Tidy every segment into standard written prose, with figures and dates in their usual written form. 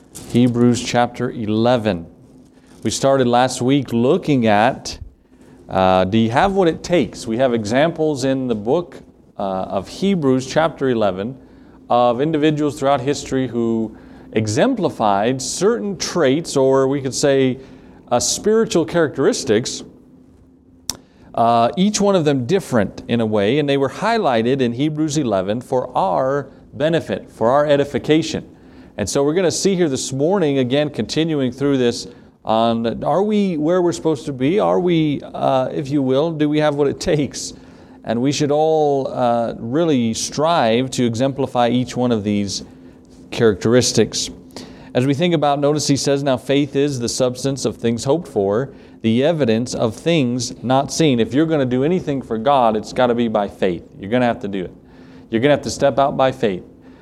Hebrews chapter 11. We started last week looking at, do you have what it takes? We have examples in the book of Hebrews chapter 11 of individuals throughout history who exemplified certain traits, or we could say spiritual characteristics, each one of them different in a way, and they were highlighted in Hebrews 11 for our benefit, for our edification. And so we're going to see here this morning, again, continuing through this, on are we where we're supposed to be? Are we, if you will, do we have what it takes? And we should all really strive to exemplify each one of these characteristics. As we think about, notice he says, now faith is the substance of things hoped for, the evidence of things not seen. If you're going to do anything for God, it's got to be by faith. You're going to have to do it. You're going to have to step out by faith.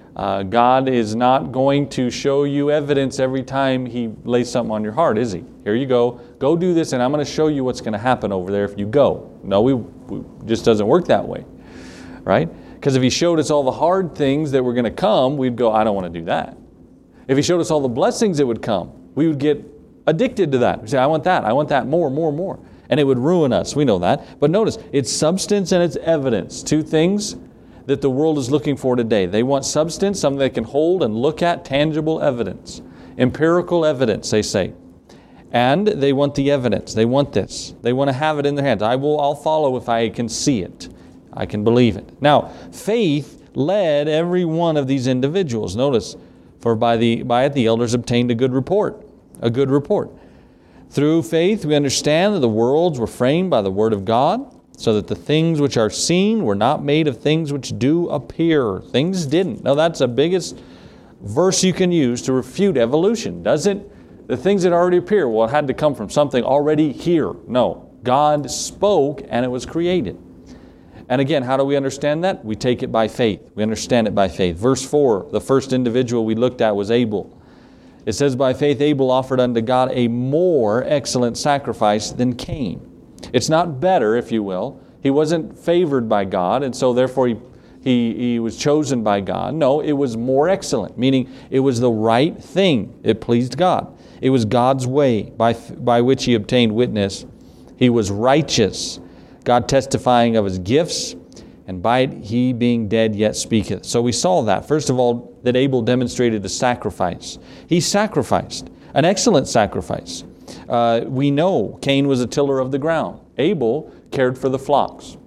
God is not going to show you evidence every time He lays something on your heart, is He? Here you go. Go do this, and I'm going to show you what's going to happen over there if you go. No, we just doesn't work that way, right? Because if He showed us all the hard things that were going to come, we'd go, I don't want to do that. If He showed us all the blessings that would come, we would get addicted to that. We say, I want that, more. And it would ruin us. We know that. But notice, it's substance and it's evidence. Two things that the world is looking for today. They want substance, something they can hold and look at, tangible evidence. Empirical evidence, they say. And they want the evidence. They want this. They want to have it in their hands. I'll follow if I can see it. I can believe it. Now, faith led every one of these individuals. Notice, for by it the elders obtained a good report. A good report. Through faith we understand that the worlds were framed by the word of God, so that the things which are seen were not made of things which do appear. Things didn't. Now that's the biggest verse you can use to refute evolution. Doesn't the things that already appear, well, it had to come from something already here. No. God spoke and it was created. And again, how do we understand that? We take it by faith. We understand it by faith. Verse 4, the first individual we looked at was Abel. It says, by faith Abel offered unto God a more excellent sacrifice than Cain. It's not better, if you will. He wasn't favored by God, and so therefore he was chosen by God. No, it was more excellent, meaning it was the right thing. It pleased God. It was God's way by which he obtained witness. He was righteous, God testifying of his gifts, and by it he being dead yet speaketh. So we saw that. First of all, that Abel demonstrated a sacrifice. He sacrificed, an excellent sacrifice. We know Cain was a tiller of the ground. Abel cared for the flocks.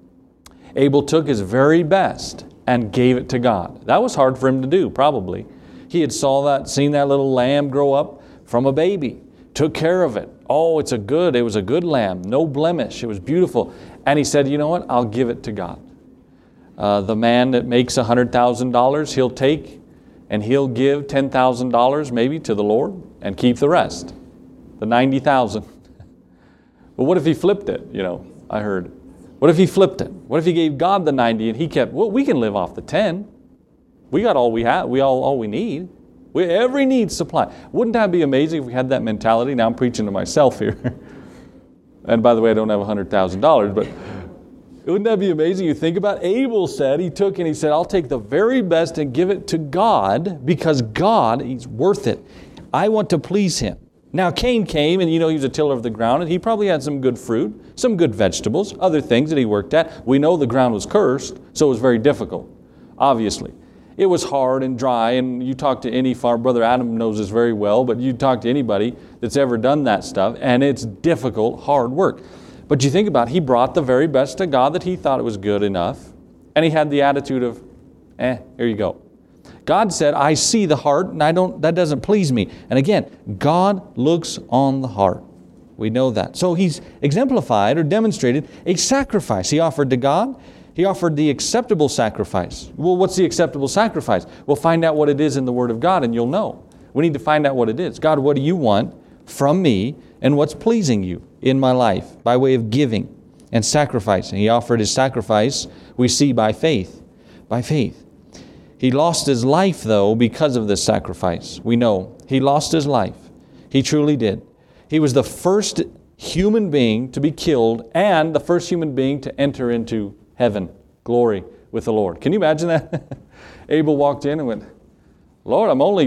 Abel took his very best and gave it to God. That was hard for him to do, probably. He had seen that little lamb grow up from a baby, took care of it. Oh, it was a good lamb, no blemish. It was beautiful. And he said, you know what? I'll give it to God. The man that makes $100,000, he'll take and he'll give $10,000 maybe to the Lord and keep the rest. The 90,000. But what if he flipped it? I heard. What if he flipped it? What if he gave God the 90 and he kept, well, we can live off the 10. We got all we have. All we need. Every need supplied. Wouldn't that be amazing if we had that mentality? Now I'm preaching to myself here. And by the way, I don't have $100,000, but wouldn't that be amazing? You think about Abel said, he said, I'll take the very best and give it to God because God, He's worth it. I want to please Him. Now Cain came and he was a tiller of the ground and he probably had some good fruit, some good vegetables, other things that he worked at. We know the ground was cursed, so it was very difficult, obviously. It was hard and dry, and you talk to any farm, Brother Adam knows this very well, but you talk to anybody that's ever done that stuff, and it's difficult, hard work. But you think about it, he brought the very best to God that he thought it was good enough, and he had the attitude of, here you go. God said, I see the heart, and that doesn't please me. And again, God looks on the heart. We know that. So he's exemplified or demonstrated a sacrifice he offered to God. He offered the acceptable sacrifice. Well, what's the acceptable sacrifice? We'll find out what it is in the Word of God, and you'll know. We need to find out what it is. God, what do you want from me, and what's pleasing you in my life by way of giving and sacrificing? He offered his sacrifice, we see, by faith. By faith. He lost his life, though, because of this sacrifice. We know. He lost his life. He truly did. He was the first human being to be killed and the first human being to enter into heaven, glory with the Lord. Can you imagine that? Abel walked in and went, Lord, I'm only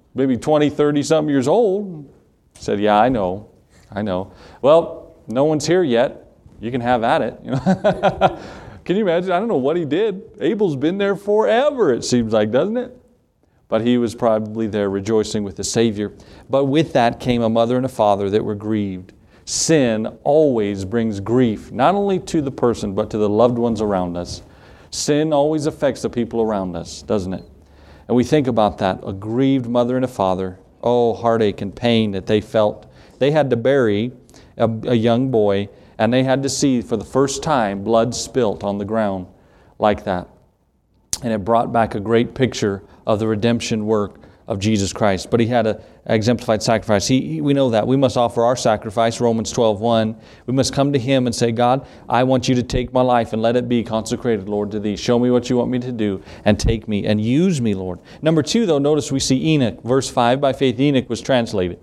maybe 20, 30 some years old. He said, yeah, I know. Well, no one's here yet. You can have at it. Can you imagine? I don't know what he did. Abel's been there forever, it seems like, doesn't it? But he was probably there rejoicing with the Savior. But with that came a mother and a father that were grieved. Sin always brings grief, not only to the person, but to the loved ones around us. Sin always affects the people around us, doesn't it? And we think about that, a grieved mother and a father. Oh, heartache and pain that they felt. They had to bury a young boy, and they had to see for the first time blood spilt on the ground like that. And it brought back a great picture of the redemption work of Jesus Christ. But He had an exemplified sacrifice. We know that. We must offer our sacrifice, Romans 12:1. We must come to Him and say, God, I want You to take my life and let it be consecrated, Lord, to Thee. Show me what You want me to do and take me and use me, Lord. Number 2, though, notice we see Enoch. Verse 5, by faith Enoch was translated.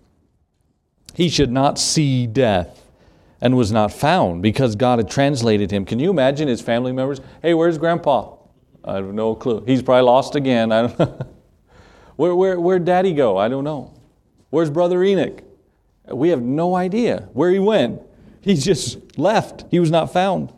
He should not see death and was not found because God had translated him. Can you imagine his family members? Hey, where's Grandpa? I have no clue. He's probably lost again. I don't know. Where'd Daddy go? I don't know. Where's Brother Enoch? We have no idea where he went. He just left. He was not found.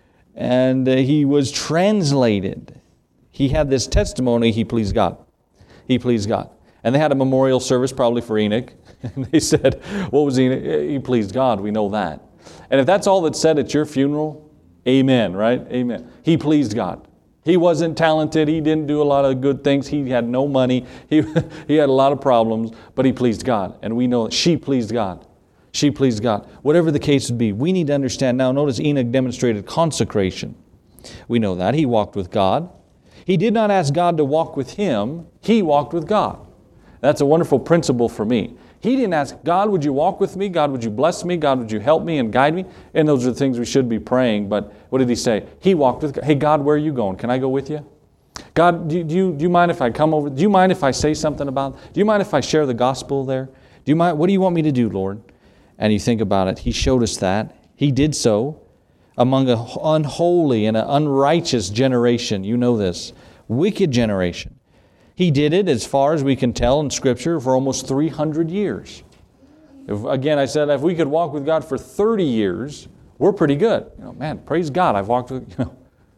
And he was translated. He had this testimony, he pleased God. He pleased God. And they had a memorial service probably for Enoch. And they said, what was Enoch? He pleased God, we know that. And if that's all that's said at your funeral, amen, right? Amen. He pleased God. He wasn't talented. He didn't do a lot of good things. He had no money. He had a lot of problems, but he pleased God. And we know that she pleased God. She pleased God. Whatever the case would be, we need to understand. Now, notice Enoch demonstrated consecration. We know that. He walked with God. He did not ask God to walk with him. He walked with God. That's a wonderful principle for me. He didn't ask, God, would you walk with me? God, would you bless me? God, would you help me and guide me? And those are the things we should be praying. But what did he say? He walked with God. Hey, God, where are you going? Can I go with you? God, do you mind if I come over? Do you mind if I say something about it? Do you mind if I share the gospel there? Do you mind? What do you want me to do, Lord? And you think about it. He showed us that. He did so among an unholy and an unrighteous generation. You know this. Wicked generation. He did it, as far as we can tell in Scripture, for almost 300 years. Again, I said if we could walk with God for 30 years, we're pretty good. Man, praise God, I've walked with,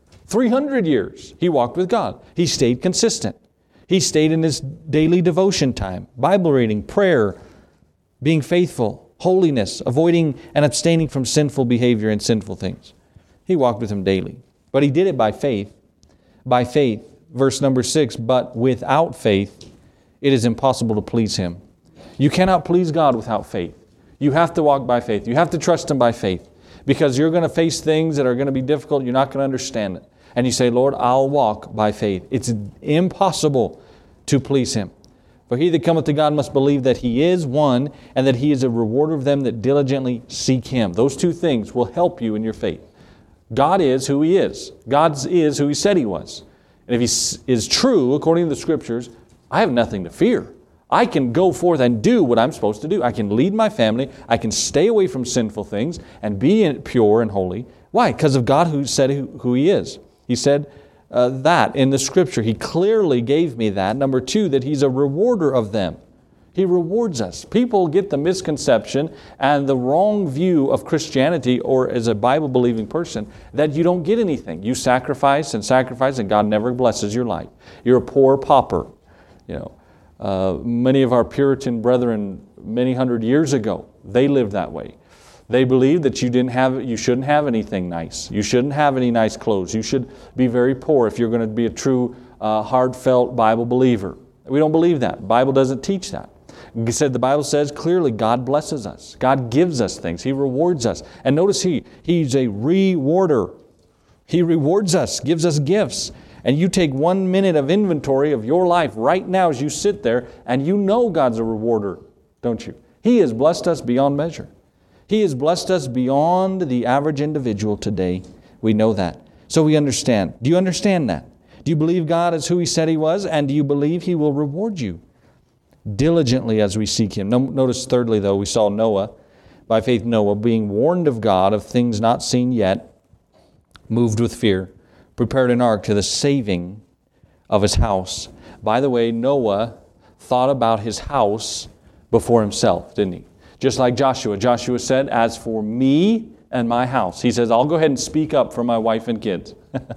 300 years he walked with God. He stayed consistent. He stayed in his daily devotion time, Bible reading, prayer, being faithful, holiness, avoiding and abstaining from sinful behavior and sinful things. He walked with him daily. But he did it by faith. By faith. Verse number 6, but without faith, it is impossible to please Him. You cannot please God without faith. You have to walk by faith. You have to trust Him by faith because you're going to face things that are going to be difficult. You're not going to understand it. And you say, Lord, I'll walk by faith. It's impossible to please Him. For he that cometh to God must believe that He is one and that He is a rewarder of them that diligently seek Him. Those two things will help you in your faith. God is who He is. God is who He said He was. And if He is true, according to the Scriptures, I have nothing to fear. I can go forth and do what I'm supposed to do. I can lead my family. I can stay away from sinful things and be pure and holy. Why? Because of God who said who He is. He said that in the Scripture. He clearly gave me that. Number 2, that He's a rewarder of them. He rewards us. People get the misconception and the wrong view of Christianity or as a Bible-believing person that you don't get anything. You sacrifice and God never blesses your life. You're a poor pauper. Many of our Puritan brethren many hundred years ago, they lived that way. They believed that you shouldn't have anything nice. You shouldn't have any nice clothes. You should be very poor if you're going to be a true, heartfelt Bible believer. We don't believe that. The Bible doesn't teach that. The Bible says clearly God blesses us. God gives us things. He rewards us. And notice He's a rewarder. He rewards us, gives us gifts. And you take 1 minute of inventory of your life right now as you sit there, and you know God's a rewarder, don't you? He has blessed us beyond measure. He has blessed us beyond the average individual today. We know that. So we understand. Do you understand that? Do you believe God is who He said He was? And do you believe He will reward you diligently as we seek Him? Notice thirdly, though, we saw Noah. By faith, Noah, being warned of God of things not seen yet, moved with fear, prepared an ark to the saving of his house. By the way, Noah thought about his house before himself, didn't he? Just like Joshua. Joshua said, as for me and my house, he says, I'll go ahead and speak up for my wife and kids.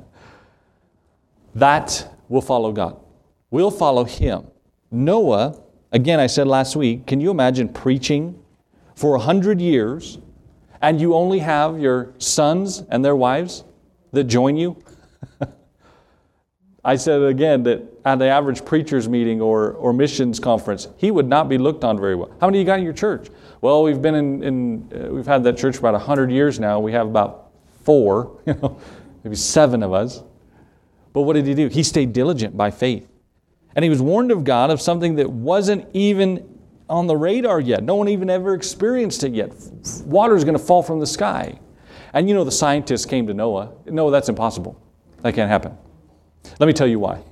That will follow God. We'll follow him. Noah, again, I said last week, can you imagine preaching for 100 years and you only have your sons and their wives that join you? I said again that at the average preacher's meeting or missions conference, he would not be looked on very well. How many of you got in your church? Well, we've been we've had that church for about 100 years now. We have about 4, maybe 7 of us. But what did he do? He stayed diligent by faith. And he was warned of God of something that wasn't even on the radar yet. No one even ever experienced it yet. Water is going to fall from the sky. And the scientists came to Noah. No, that's impossible. That can't happen. Let me tell you why.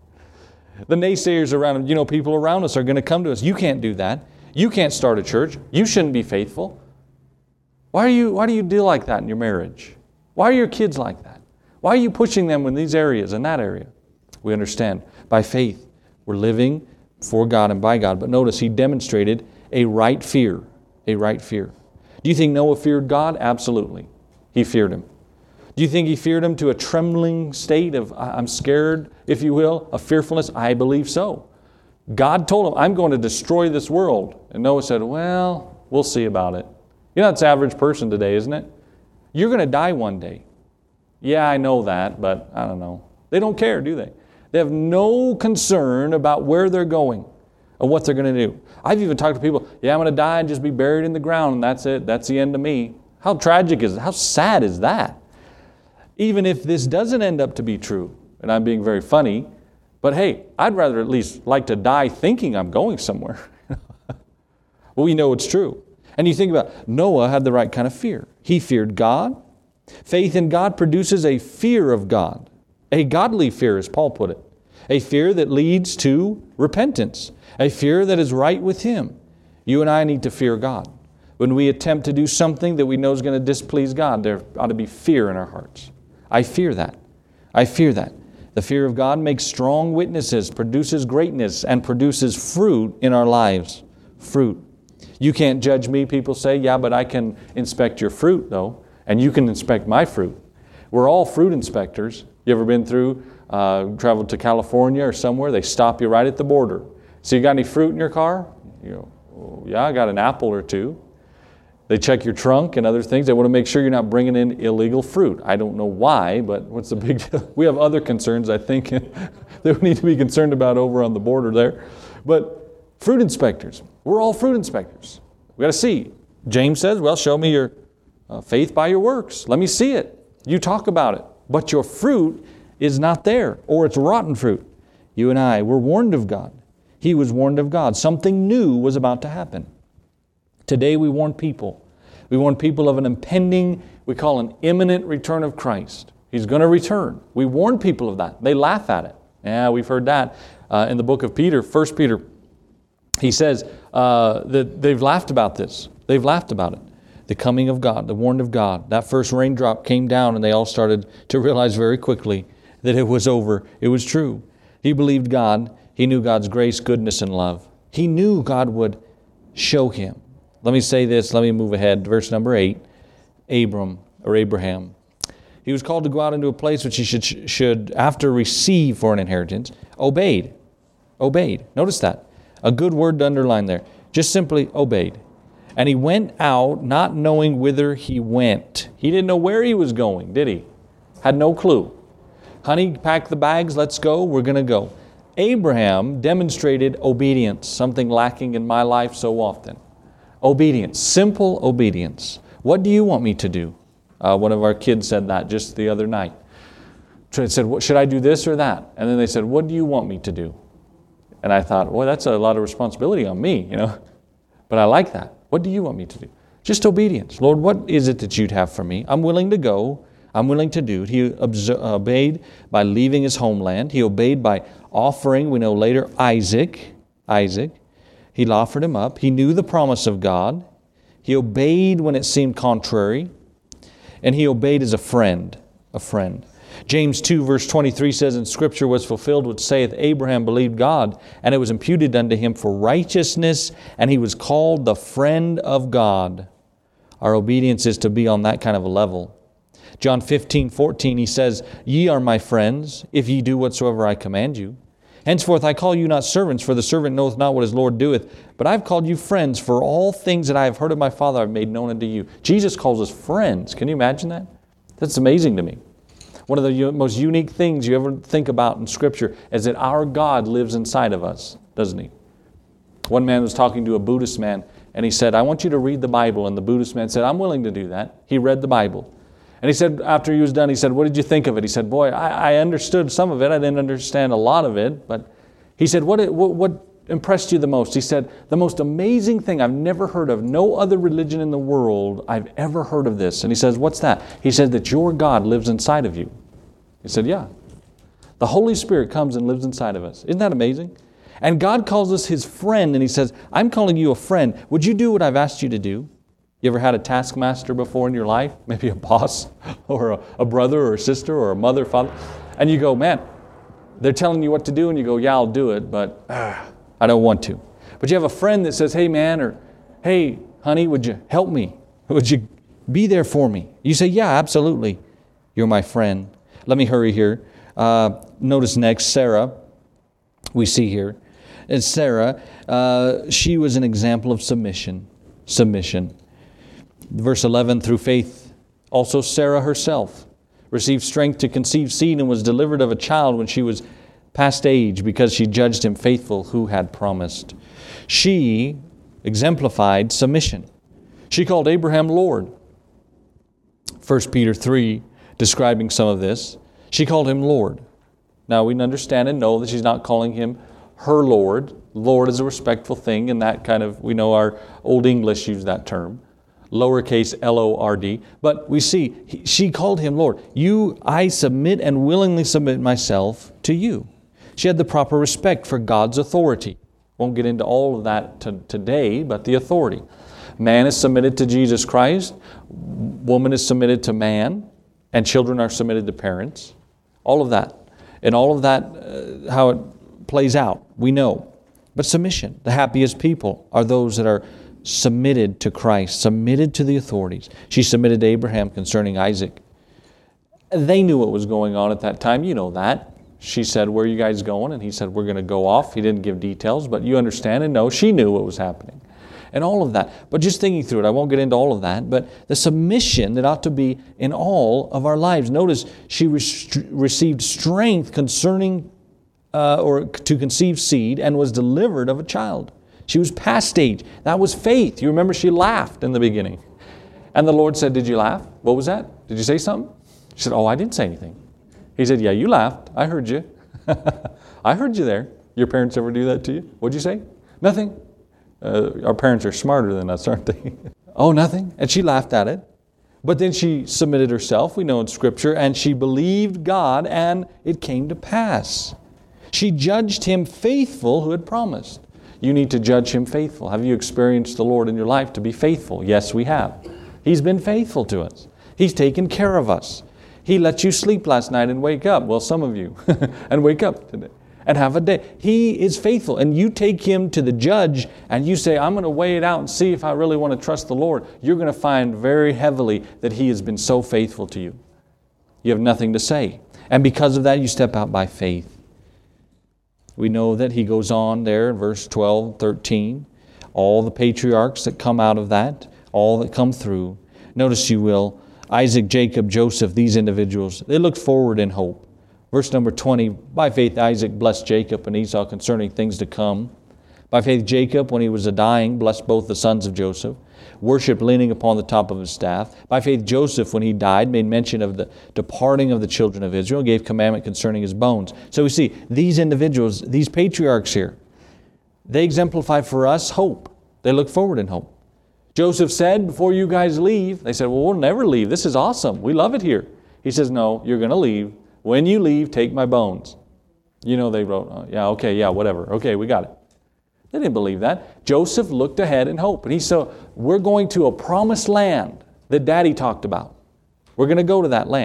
The naysayers around him, people around us are going to come to us. You can't do that. You can't start a church. You shouldn't be faithful. Why do you deal like that in your marriage? Why are your kids like that? Why are you pushing them in these areas and that area? We understand. By faith, we're living for God and by God. But notice, he demonstrated a right fear. A right fear. Do you think Noah feared God? Absolutely. He feared him. Do you think he feared him to a trembling state of, I'm scared, if you will, of fearfulness? I believe so. God told him, I'm going to destroy this world. And Noah said, well, we'll see about it. That's the average person today, isn't it? You're going to die one day. Yeah, I know that, but I don't know. They don't care, do they? They have no concern about where they're going or what they're going to do. I've even talked to people, I'm going to die and just be buried in the ground, and that's it. That's the end of me. How tragic is it? How sad is that? Even if this doesn't end up to be true, and I'm being very funny, but hey, I'd rather at least like to die thinking I'm going somewhere. Well, we know it's true. And you think about Noah had the right kind of fear. He feared God. Faith in God produces a fear of God. A godly fear, as Paul put it. A fear that leads to repentance. A fear that is right with Him. You and I need to fear God. When we attempt to do something that we know is going to displease God, there ought to be fear in our hearts. I fear that. I fear that. The fear of God makes strong witnesses, produces greatness, and produces fruit in our lives. Fruit. You can't judge me, people say. Yeah, but I can inspect your fruit, though. And you can inspect my fruit. We're all fruit inspectors. You ever been through, traveled to California or somewhere? They stop you right at the border. So you got any fruit in your car? You go, oh, yeah, I got an apple or 2. They check your trunk and other things. They want to make sure you're not bringing in illegal fruit. I don't know why, but what's the big deal? We have other concerns, I think, that we need to be concerned about over on the border there. But fruit inspectors, we're all fruit inspectors. We got to see. James says, well, show me your faith by your works. Let me see it. You talk about it. But your fruit is not there, or it's rotten fruit. You and I were warned of God. He was warned of God. Something new was about to happen. Today we warn people. We warn people of an impending, we call an imminent return of Christ. He's going to return. We warn people of that. They laugh at it. Yeah, we've heard that in the book of Peter, 1 Peter. He says that they've laughed about this. They've laughed about it. The coming of God, the warned of God. That first raindrop came down and they all started to realize very quickly that it was over. It was true. He believed God. He knew God's grace, goodness, and love. He knew God would show him. Let me say this. Let me move ahead. Verse number 8. Abraham. He was called to go out into a place which he should after receive for an inheritance. Obeyed. Obeyed. Notice that. A good word to underline there. Just simply obeyed. And he went out not knowing whither he went. He didn't know where he was going, did he? Had no clue. Honey, pack the bags. Let's go. We're going to go. Abraham demonstrated obedience, something lacking in my life so often. Obedience, simple obedience. What do you want me to do? One of our kids said that just the other night. So it said, should I do this or that? And then they said, what do you want me to do? And I thought, well, that's a lot of responsibility on me, But I like that. What do you want me to do? Just obedience. Lord, what is it that you'd have for me? I'm willing to go. I'm willing to do it. He obeyed by leaving his homeland. He obeyed by offering, we know later, Isaac. He offered him up. He knew the promise of God. He obeyed when it seemed contrary. And he obeyed as a friend. James 2 verse 23 says, "And Scripture was fulfilled which saith, Abraham believed God, and it was imputed unto him for righteousness, and he was called the friend of God." Our obedience is to be on that kind of a level. John 15:14, he says, "Ye are my friends, if ye do whatsoever I command you. Henceforth I call you not servants, for the servant knoweth not what his Lord doeth, but I have called you friends, for all things that I have heard of my Father I have made known unto you." Jesus calls us friends. Can you imagine that? That's amazing to me. One of the most unique things you ever think about in Scripture is that our God lives inside of us, doesn't He? One man was talking to a Buddhist man, and he said, "I want you to read the Bible." And the Buddhist man said, "I'm willing to do that." He read the Bible. And he said, after he was done, he said, "What did you think of it?" He said, "Boy, I understood some of it. I didn't understand a lot of it." But he said, what impressed you the most? He said, "The most amazing thing I've never heard of. No other religion in the world I've ever heard of this." And he says, "What's that?" He said, "That your God lives inside of you." He said, "Yeah. The Holy Spirit comes and lives inside of us." Isn't that amazing? And God calls us His friend, and He says, "I'm calling you a friend. Would you do what I've asked you to do?" You ever had a taskmaster before in your life? Maybe a boss or a brother or a sister or a mother, father. And you go, "Man, they're telling you what to do," and you go, "Yeah, I'll do it, but I don't want to." But you have a friend that says, "Hey man," or "Hey honey, would you help me? Would you be there for me?" You say, "Yeah, absolutely. You're my friend." Let me hurry here. Notice next, Sarah, we see here. And Sarah, she was an example of submission. Verse 11, "Through faith also Sarah herself received strength to conceive seed, and was delivered of a child when she was past age, because she judged him faithful who had promised." She exemplified submission. She called Abraham Lord. 1 Peter 3, describing some of this, she called him Lord. Now we understand and know that she's not calling him her Lord. Lord is a respectful thing, and that kind of, we know our Old English used that term. Lowercase L-O-R-D. But we see, she called him Lord. I submit and willingly submit myself to you. She had the proper respect for God's authority. Won't get into all of that today, but the authority. Man is submitted to Jesus Christ. Woman is submitted to man. And children are submitted to parents. All of that. And all of that, how it plays out, we know. But submission. The happiest people are those that are submitted to Christ, submitted to the authorities. She submitted to Abraham concerning Isaac. They knew what was going on at that time. You know that. She said, "Where are you guys going?" And he said, "We're going to go off." He didn't give details, but you understand and know she knew what was happening. And all of that. But just thinking through it, I won't get into all of that, but the submission that ought to be in all of our lives. Notice she received strength concerning or to conceive seed, and was delivered of a child. She was past age. That was faith. You remember she laughed in the beginning. And the Lord said, "Did you laugh? What was that? Did you say something?" She said, "Oh, I didn't say anything." He said, "Yeah, you laughed. I heard you." I heard you there. Your parents ever do that to you? What'd you say? "Nothing." Our parents are smarter than us, aren't they? "Oh, nothing." And she laughed at it. But then she submitted herself, we know in Scripture, and she believed God, and it came to pass. She judged him faithful who had promised. You need to judge him faithful. Have you experienced the Lord in your life to be faithful? Yes, we have. He's been faithful to us. He's taken care of us. He let you sleep last night and wake up. Well, some of you. And wake up today. And have a day. He is faithful. And you take him to the judge and you say, "I'm going to weigh it out and see if I really want to trust the Lord." You're going to find very heavily that he has been so faithful to you. You have nothing to say. And because of that, you step out by faith. We know that he goes on there in verse 12, 13. All the patriarchs that come out of that, all that come through. Notice you will, Isaac, Jacob, Joseph, these individuals, they looked forward in hope. Verse number 20, by faith Isaac blessed Jacob and Esau concerning things to come. By faith Jacob, when he was dying, blessed both the sons of Joseph, worshiped leaning upon the top of his staff. By faith Joseph, when he died, made mention of the departing of the children of Israel, gave commandment concerning his bones. So we see these individuals, these patriarchs here, they exemplify for us hope. They look forward in hope. Joseph said, "Before you guys leave," they said, "Well, we'll never leave. This is awesome. We love it here." He says, "No, you're going to leave. When you leave, take my bones." You know, they wrote, "Oh, yeah, okay, yeah, whatever. Okay, we got it." They didn't believe that. Joseph looked ahead in hope. And he said, "We're going to a promised land that Daddy talked about. We're going to go to that land.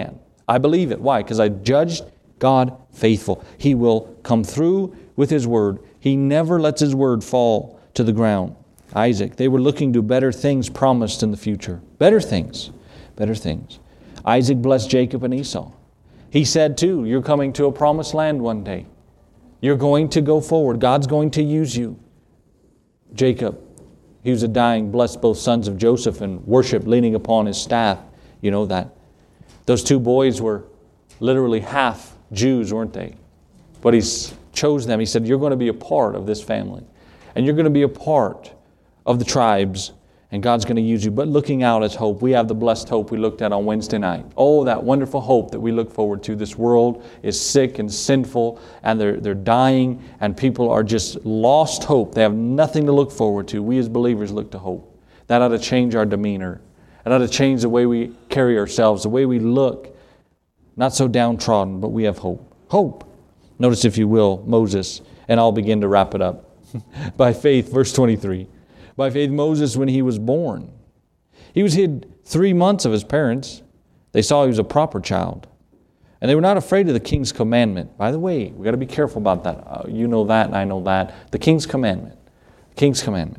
I believe it. Why? Because I judged God faithful. He will come through with His word. He never lets His word fall to the ground. Isaac, they were looking to better things promised in the future. Better things. Better things. Isaac blessed Jacob and Esau. He said too, you're coming to a promised land one day. You're going to go forward. God's going to use you. Jacob, he was a dying, blessed both sons of Joseph and worship leaning upon his staff. You know that. Those two boys were literally half Jews, weren't they? But He chose them. He said, you're going to be a part of this family. And you're going to be a part of the tribes. And God's going to use you. But looking out as hope, we have the blessed hope we looked at on Wednesday night. Oh, that wonderful hope that we look forward to. This world is sick and sinful, and they're dying, and people are just lost hope. They have nothing to look forward to. We as believers look to hope. That ought to change our demeanor. It ought to change the way we carry ourselves, the way we look. Not so downtrodden, but we have hope. Hope. Notice, if you will, Moses, and I'll begin to wrap it up. By faith, verse 23. By faith, Moses, when he was born, he was hid 3 months of his parents. They saw he was a proper child. And they were not afraid of the king's commandment. By the way, we've got to be careful about that. You know that, and I know that. The king's commandment. The king's commandment.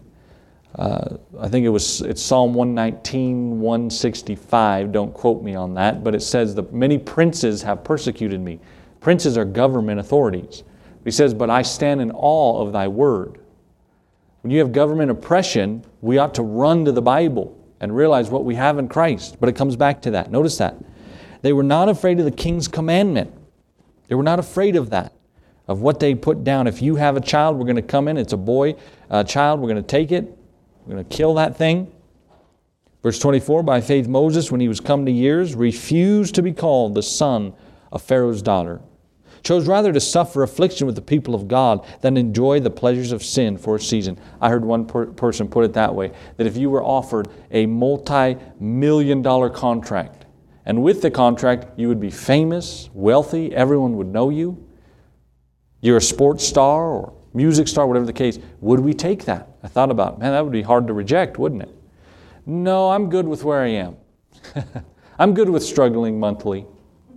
I think it's Psalm 119, 165. Don't quote me on that. But it says that many princes have persecuted me. Princes are government authorities. He says, but I stand in awe of thy word. When you have government oppression, we ought to run to the Bible and realize what we have in Christ. But it comes back to that. Notice that. They were not afraid of the king's commandment. They were not afraid of that, of what they put down. If you have a child, we're going to come in. It's a boy, a child. We're going to take it. We're going to kill that thing. Verse 24, by faith Moses, when he was come to years, refused to be called the son of Pharaoh's daughter. Chose rather to suffer affliction with the people of God than enjoy the pleasures of sin for a season. I heard one person put it that way, that if you were offered a multi-million-dollar contract, and with the contract you would be famous, wealthy, everyone would know you, you're a sports star or music star, whatever the case, would we take that? I thought about, man, that would be hard to reject, wouldn't it? No, I'm good with where I am. I'm good with struggling monthly.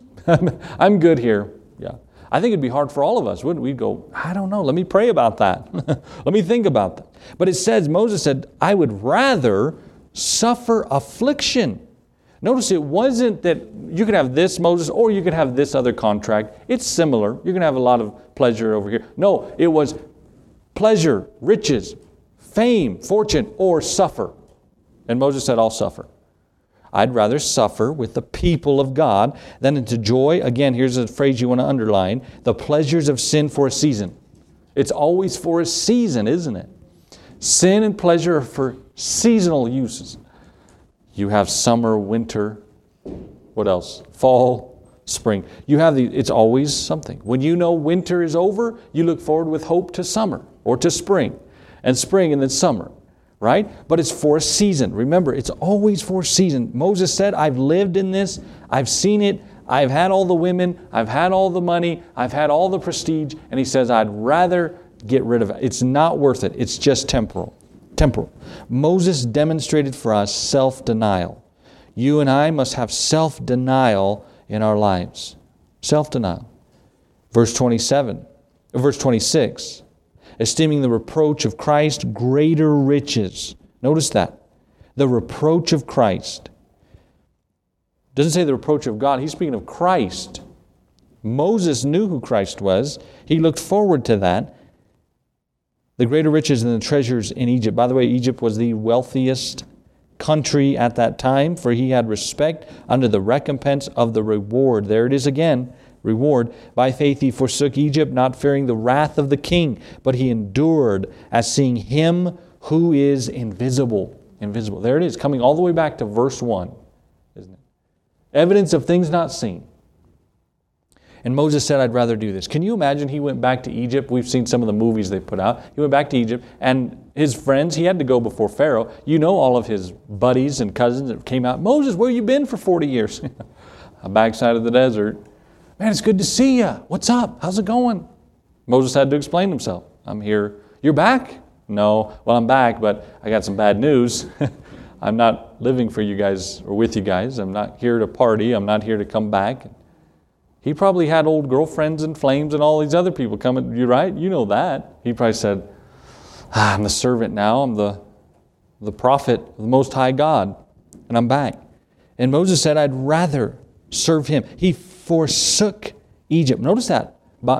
I'm good here. Yeah. I think it'd be hard for all of us, wouldn't we? We'd go, I don't know, let me pray about that. Let me think about that. But it says, Moses said, I would rather suffer affliction. Notice it wasn't that you could have this, Moses, or you could have this other contract. It's similar. You're going to have a lot of pleasure over here. No, it was pleasure, riches, fame, fortune, or suffer. And Moses said, I'll suffer. I'd rather suffer with the people of God than to enjoy, again, here's a phrase you want to underline, the pleasures of sin for a season. It's always for a season, isn't it? Sin and pleasure are for seasonal uses. You have summer, winter, what else? Fall, spring. It's always something. When you know winter is over, you look forward with hope to summer or to spring and then summer. Right? But it's for a season. Remember, it's always for a season. Moses said, I've lived in this. I've seen it. I've had all the women. I've had all the money. I've had all the prestige. And he says, I'd rather get rid of it. It's not worth it. It's just temporal. Temporal. Moses demonstrated for us self-denial. You and I must have self-denial in our lives. Self-denial. Verse 26. Esteeming the reproach of Christ greater riches. Notice that. The reproach of Christ. Doesn't say the reproach of God. He's speaking of Christ. Moses knew who Christ was. He looked forward to that. The greater riches and the treasures in Egypt. By the way, Egypt was the wealthiest country at that time, for he had respect under the recompense of the reward. There it is again. Reward. By faith he forsook Egypt, not fearing the wrath of the king, but he endured as seeing him who is invisible. Invisible. There it is, coming all the way back to verse 1, isn't it? Evidence of things not seen. And Moses said, I'd rather do this. Can you imagine he went back to Egypt? We've seen some of the movies they put out. He went back to Egypt, and his friends, he had to go before Pharaoh. You know all of his buddies and cousins that came out. Moses, where you been for 40 years? Backside of the desert. Man, it's good to see you. What's up? How's it going? Moses had to explain himself. I'm here. You're back? No. Well, I'm back, but I got some bad news. I'm not living for you guys or with you guys. I'm not here to party. I'm not here to come back. He probably had old girlfriends and flames and all these other people coming. You're right, you know that. He probably said, I'm the servant now. I'm the prophet of the Most High God, and I'm back. And Moses said, I'd rather serve him. He forsook Egypt. Notice that.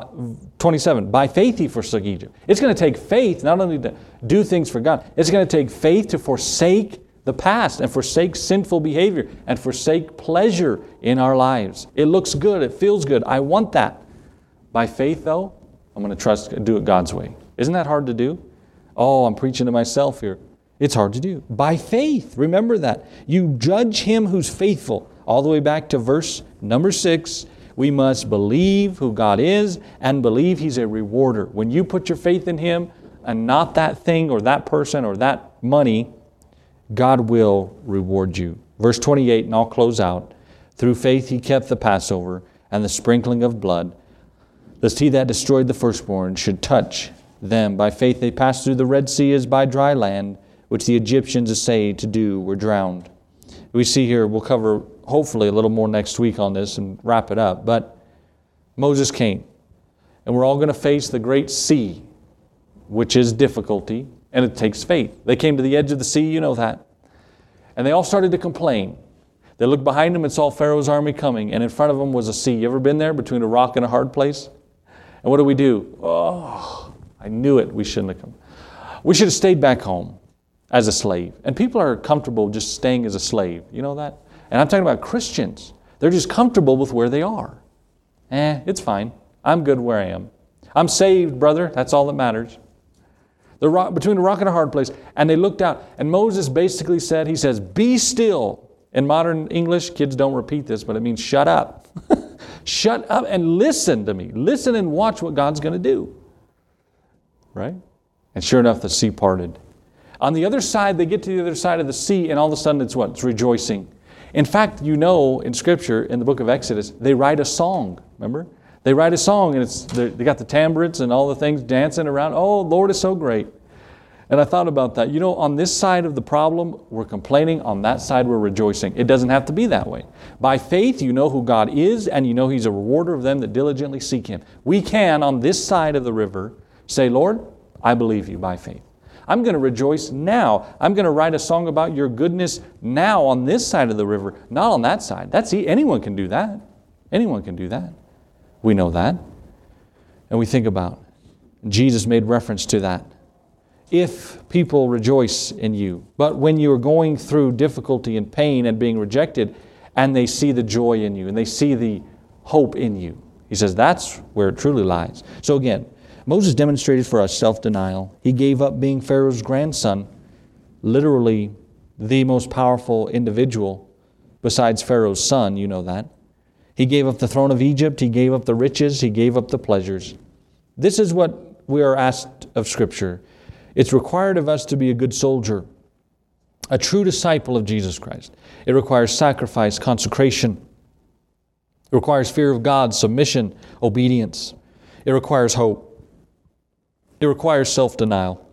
27, by faith he forsook Egypt. It's going to take faith not only to do things for God, it's going to take faith to forsake the past and forsake sinful behavior and forsake pleasure in our lives. It looks good. It feels good. I want that. By faith, though, I'm going to trust and do it God's way. Isn't that hard to do? Oh, I'm preaching to myself here. It's hard to do. By faith, remember that. You judge him who's faithful. All the way back to verse number 6. We must believe who God is and believe he's a rewarder. When you put your faith in him and not that thing or that person or that money, God will reward you. Verse 28, and I'll close out. Through faith he kept the Passover and the sprinkling of blood, lest he that destroyed the firstborn should touch them. By faith they passed through the Red Sea as by dry land, which the Egyptians essayed to do were drowned. We see here, we'll cover hopefully a little more next week on this and wrap it up. But Moses came, and we're all going to face the great sea, which is difficulty, and it takes faith. They came to the edge of the sea, you know that. And they all started to complain. They looked behind them and saw Pharaoh's army coming, and in front of them was a sea. You ever been there between a rock and a hard place? And what do? Oh, I knew it. We shouldn't have come. We should have stayed back home as a slave. And people are comfortable just staying as a slave. You know that? And I'm talking about Christians. They're just comfortable with where they are. It's fine. I'm good where I am. I'm saved, brother. That's all that matters. They're between a rock and a hard place. And they looked out. And Moses basically said, he says, be still. In modern English, kids don't repeat this, but it means shut up. Shut up and listen to me. Listen and watch what God's going to do. Right? And sure enough, the sea parted. On the other side, they get to the other side of the sea, and all of a sudden it's what? It's rejoicing. In fact, you know, in Scripture, in the book of Exodus, they write a song, remember? They write a song, and they got the tambourines and all the things dancing around. Oh, Lord is so great. And I thought about that. You know, on this side of the problem, we're complaining. On that side, we're rejoicing. It doesn't have to be that way. By faith, you know who God is, and you know he's a rewarder of them that diligently seek him. We can, on this side of the river, say, Lord, I believe you by faith. I'm going to rejoice now. I'm going to write a song about your goodness now on this side of the river, not on that side. Anyone can do that. Anyone can do that. We know that. And we think about, Jesus made reference to that. If people rejoice in you, but when you're going through difficulty and pain and being rejected, and they see the joy in you, and they see the hope in you, he says that's where it truly lies. So again, Moses demonstrated for us self-denial. He gave up being Pharaoh's grandson, literally the most powerful individual besides Pharaoh's son, you know that. He gave up the throne of Egypt. He gave up the riches. He gave up the pleasures. This is what we are asked of Scripture. It's required of us to be a good soldier, a true disciple of Jesus Christ. It requires sacrifice, consecration. It requires fear of God, submission, obedience. It requires hope. It requires self-denial.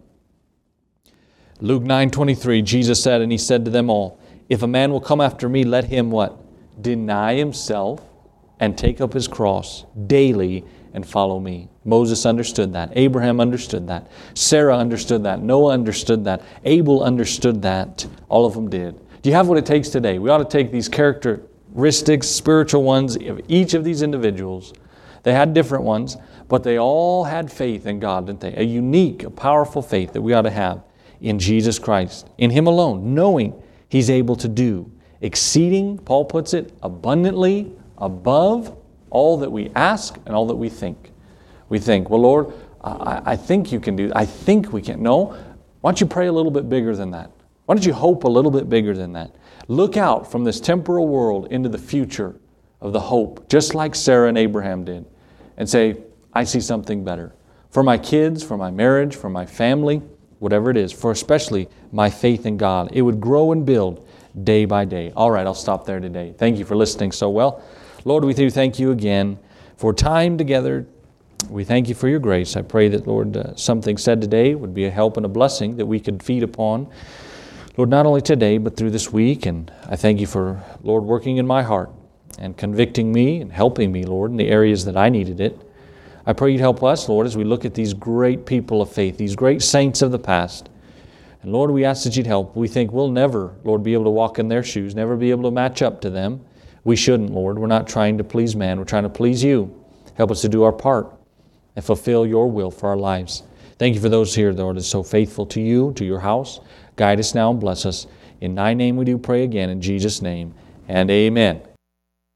Luke 9:23, Jesus said, and he said to them all, if a man will come after me, let him what? Deny himself and take up his cross daily and follow me. Moses understood that. Abraham understood that. Sarah understood that. Noah understood that. Abel understood that. All of them did. Do you have what it takes today? We ought to take these characteristics, spiritual ones of each of these individuals. They had different ones, but they all had faith in God, didn't they? A unique, a powerful faith that we ought to have in Jesus Christ, in Him alone, knowing He's able to do exceeding, Paul puts it, abundantly above all that we ask and all that we think. We think, well, Lord, I think you can do, I think we can. No, why don't you pray a little bit bigger than that? Why don't you hope a little bit bigger than that? Look out from this temporal world into the future of the hope, just like Sarah and Abraham did, and say, I see something better. For my kids, for my marriage, for my family, whatever it is, for especially my faith in God. It would grow and build day by day. All right, I'll stop there today. Thank you for listening so well. Lord, we do thank you again for time together. We thank you for your grace. I pray that, Lord, something said today would be a help and a blessing that we could feed upon. Lord, not only today, but through this week. And I thank you for, Lord, working in my heart. and convicting me and helping me, Lord, in the areas that I needed it. I pray You'd help us, Lord, as we look at these great people of faith, these great saints of the past. And Lord, we ask that You'd help. We think we'll never, Lord, be able to walk in their shoes, never be able to match up to them. We shouldn't, Lord. We're not trying to please man. We're trying to please You. Help us to do our part and fulfill Your will for our lives. Thank You for those here, Lord, that's so faithful to You, to Your house. Guide us now and bless us. In Thy name we do pray again, in Jesus' name, and amen.